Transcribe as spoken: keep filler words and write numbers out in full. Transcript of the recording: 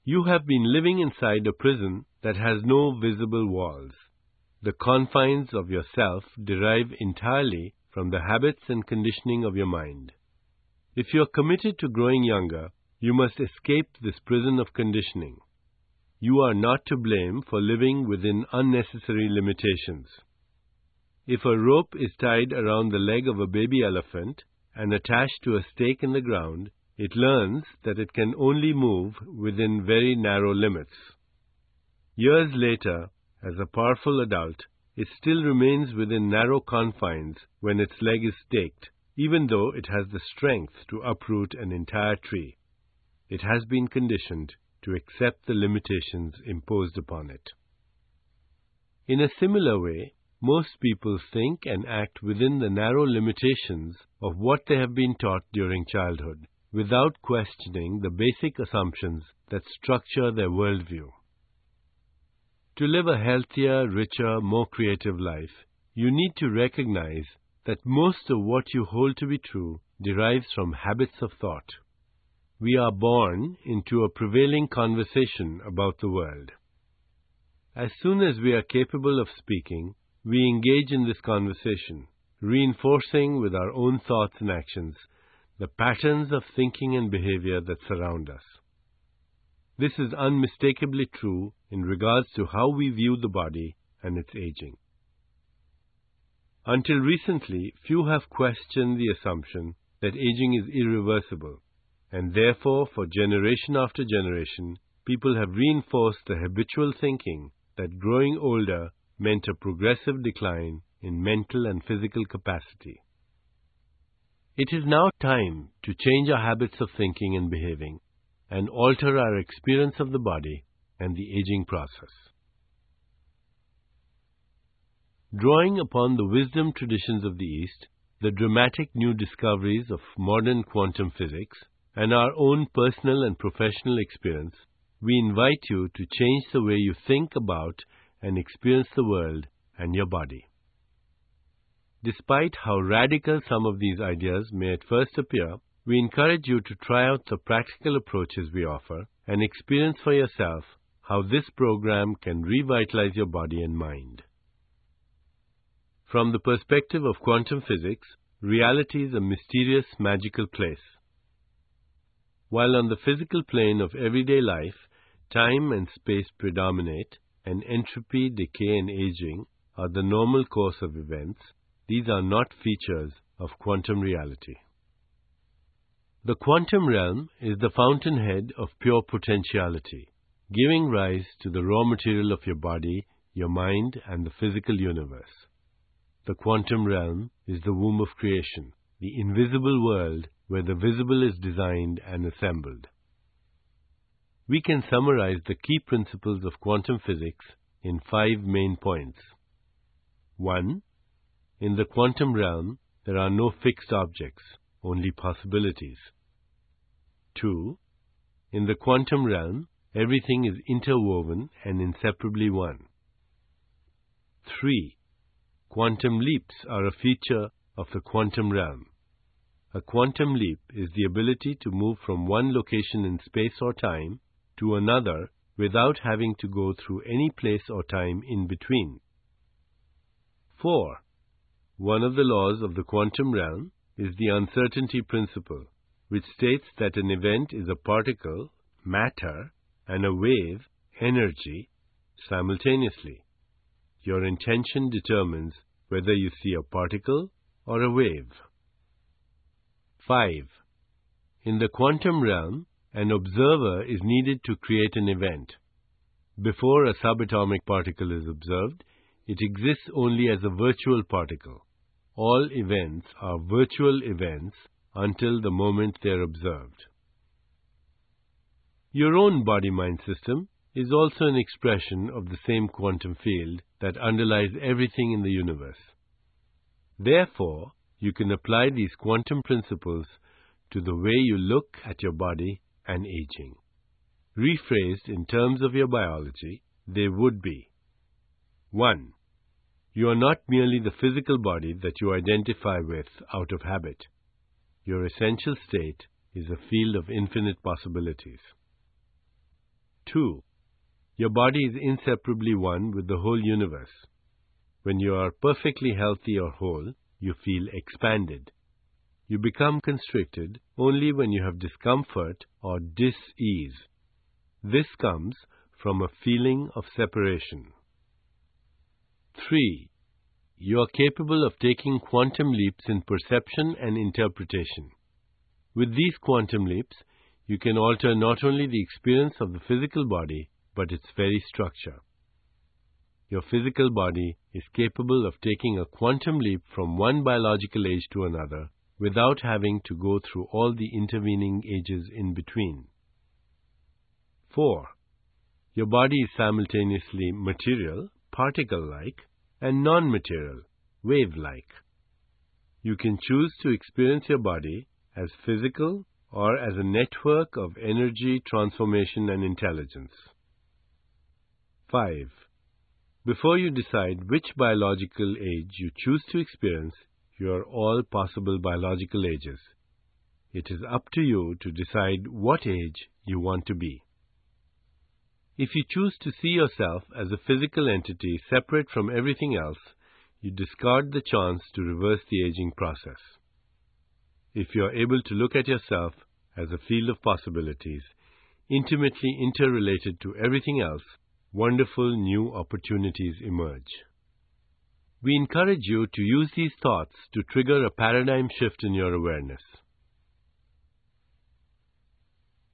You have been living inside a prison that has no visible walls. The confines of yourself derive entirely from the habits and conditioning of your mind. If you are committed to growing younger, you must escape this prison of conditioning. You are not to blame for living within unnecessary limitations. If a rope is tied around the leg of a baby elephant and attached to a stake in the ground, it learns that it can only move within very narrow limits. Years later, as a powerful adult, it still remains within narrow confines when its leg is staked, even though it has the strength to uproot an entire tree. It has been conditioned to accept the limitations imposed upon it. In a similar way, most people think and act within the narrow limitations of what they have been taught during childhood, without questioning the basic assumptions that structure their worldview. To live a healthier, richer, more creative life, you need to recognize that most of what you hold to be true derives from habits of thought. We are born into a prevailing conversation about the world. As soon as we are capable of speaking, we engage in this conversation, reinforcing with our own thoughts and actions the patterns of thinking and behavior that surround us. This is unmistakably true in regards to how we view the body and its aging. Until recently, few have questioned the assumption that aging is irreversible, and therefore, for generation after generation, people have reinforced the habitual thinking that growing older meant a progressive decline in mental and physical capacity. It is now time to change our habits of thinking and behaving and alter our experience of the body and the aging process. Drawing upon the wisdom traditions of the East, the dramatic new discoveries of modern quantum physics, and our own personal and professional experience, we invite you to change the way you think about and experience the world and your body. Despite how radical some of these ideas may at first appear, we encourage you to try out the practical approaches we offer and experience for yourself how this program can revitalize your body and mind. From the perspective of quantum physics, reality is a mysterious, magical place. While on the physical plane of everyday life, time and space predominate, and entropy, decay, and aging are the normal course of events, these are not features of quantum reality. The quantum realm is the fountainhead of pure potentiality, giving rise to the raw material of your body, your mind, and the physical universe. The quantum realm is the womb of creation, the invisible world where the visible is designed and assembled. We can summarize the key principles of quantum physics in five main points. One, in the quantum realm, there are no fixed objects, only possibilities. Two, in the quantum realm, everything is interwoven and inseparably one. Three, quantum leaps are a feature of the quantum realm. A quantum leap is the ability to move from one location in space or time to another without having to go through any place or time in between. Four, one of the laws of the quantum realm is the uncertainty principle, which states that an event is a particle, matter, and a wave, energy, simultaneously. Your intention determines whether you see a particle or a wave. Five, in the quantum realm, an observer is needed to create an event. Before a subatomic particle is observed, it exists only as a virtual particle. All events are virtual events until the moment they are observed. Your own body-mind system is also an expression of the same quantum field that underlies everything in the universe. Therefore, you can apply these quantum principles to the way you look at your body and aging. Rephrased in terms of your biology, they would be: one. You are not merely the physical body that you identify with out of habit. Your essential state is a field of infinite possibilities. Two, your body is inseparably one with the whole universe. When you are perfectly healthy or whole, you feel expanded. You become constricted only when you have discomfort or dis-ease. This comes from a feeling of separation. Three, you are capable of taking quantum leaps in perception and interpretation. With these quantum leaps, you can alter not only the experience of the physical body, but its very structure. Your physical body is capable of taking a quantum leap from one biological age to another without having to go through all the intervening ages in between. Four, your body is simultaneously material, particle-like, and non-material, wave-like. You can choose to experience your body as physical or as a network of energy, transformation, and intelligence. Five, before you decide which biological age you choose to experience, you are all possible biological ages. It is up to you to decide what age you want to be. If you choose to see yourself as a physical entity separate from everything else, you discard the chance to reverse the aging process. If you are able to look at yourself as a field of possibilities, intimately interrelated to everything else, wonderful new opportunities emerge. We encourage you to use these thoughts to trigger a paradigm shift in your awareness.